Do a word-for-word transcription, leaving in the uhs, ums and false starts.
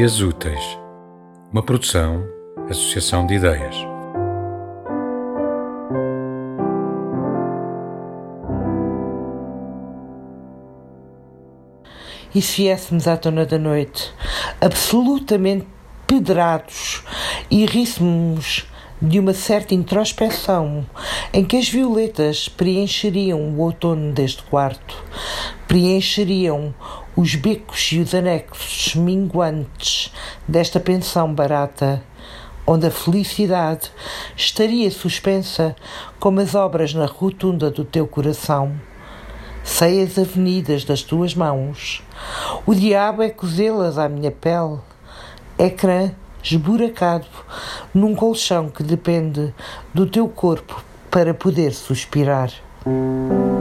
Dias Úteis, uma produção, associação de ideias. E se viéssemos à tona da noite, absolutamente pedrados, e ríssemos de uma certa introspeção, em que as violetas preencheriam o outono deste quarto, preencheriam os becos e os anexos minguantes desta pensão barata, onde a felicidade estaria suspensa como as obras na rotunda do teu coração. Sei as avenidas das tuas mãos. O diabo é cozê-las à minha pele. Ecrã esburacado num colchão que depende do teu corpo para poder suspirar.